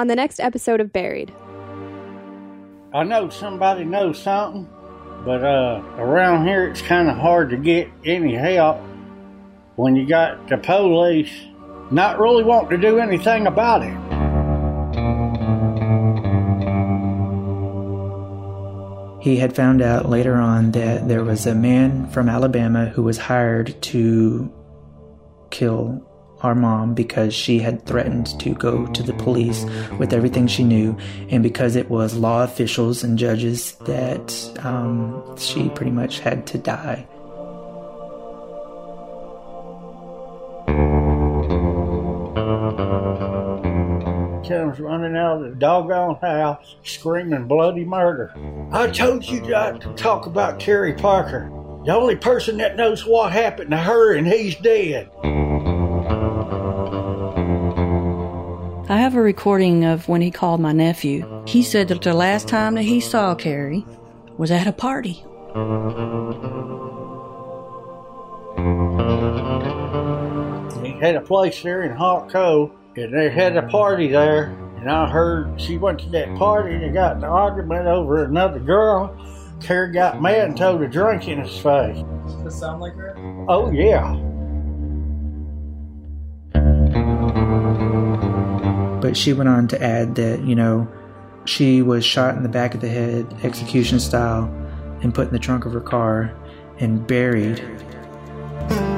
on the next episode of Buried. I know somebody knows something, but around here it's kind of hard to get any help when you got the police not really wanting to do anything about it. He had found out later on that there was a man from Alabama who was hired to kill our mom because she had threatened to go to the police with everything she knew, and because it was law officials and judges that she pretty much had to die. Comes running out of the doggone house screaming bloody murder. I told you not to talk about Terry Parker. The only person that knows what happened to her, and he's dead. I have a recording of when he called my nephew. He said that the last time that he saw Carrie was at a party. He had a place there in Hawk Cove, and they had a party there, and I heard she went to that party and they got in an argument over another girl. Terry got mad and threw a drink in his face. Does this sound like her? Oh, yeah. But she went on to add that, she was shot in the back of the head, execution style, and put in the trunk of her car and buried.